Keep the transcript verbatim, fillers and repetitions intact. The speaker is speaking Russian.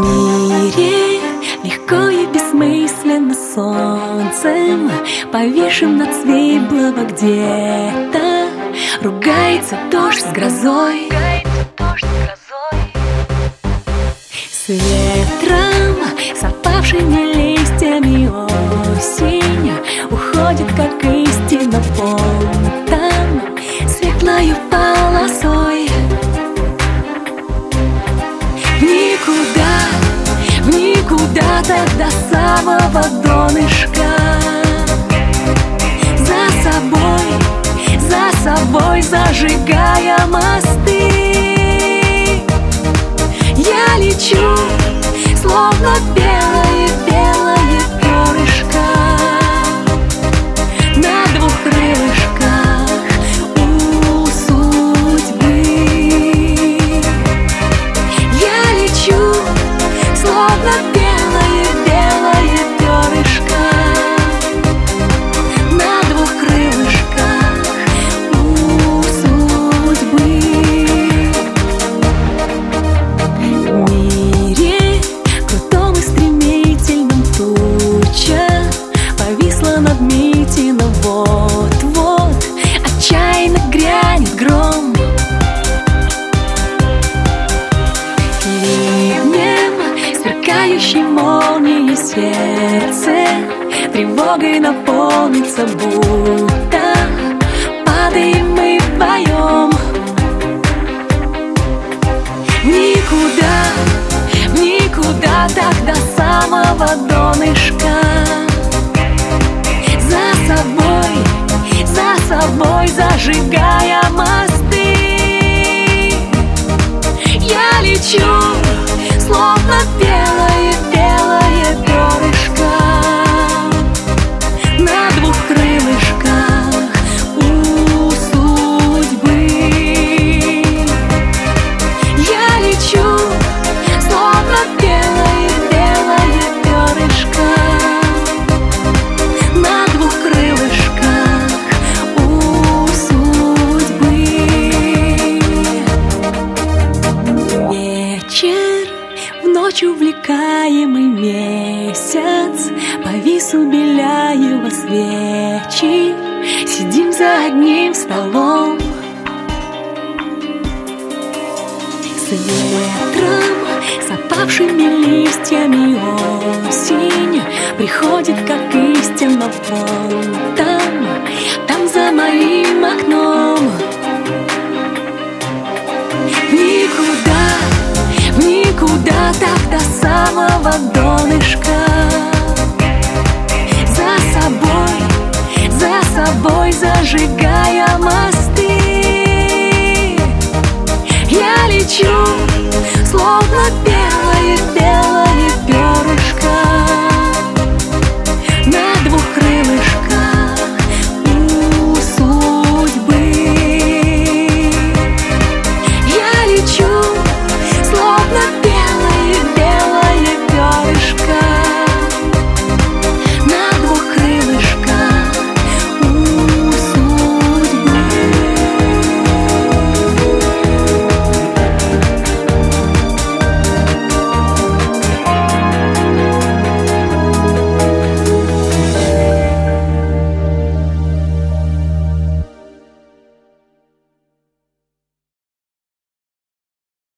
мире легко и бессмысленно солнцем, повисшим над Свиблово где-то, ругается дождь с грозой. С ветром, с опавшими листьями осень уходит, как истина, понтом светлою полосой. В никуда, в никуда, так до самого донышка. За собой, за собой зажигая мосты, я лечу, словно белое-белое перышко на двух крылышках у судьбы. Я лечу, словно белое-белое перышко на двух крылышках у судьбы. В мире крутом и стремительном туча повисла над Митино, вот-вот отчаянно грянет гром. Ливнем, сверкающей молнией сердце тревогой наполнится, будто падаем мы вдвоем. В никуда, в никуда, так до самого донышка. За собой, за собой зажигая мосты, я лечу, словно белое-белое перышко на двух крылышках у судьбы. Я лечу, словно белое-белое перышко на двух крылышках у судьбы. Вечер, в ночь увлекаемый месяц повис у Беляева свечи, сидим за одним столом. С ветром, с опавшими листьями осень приходит, как истина, вон там, там за моим окном. В никуда, в никуда, так до самого донышка. За собой, за собой зажигая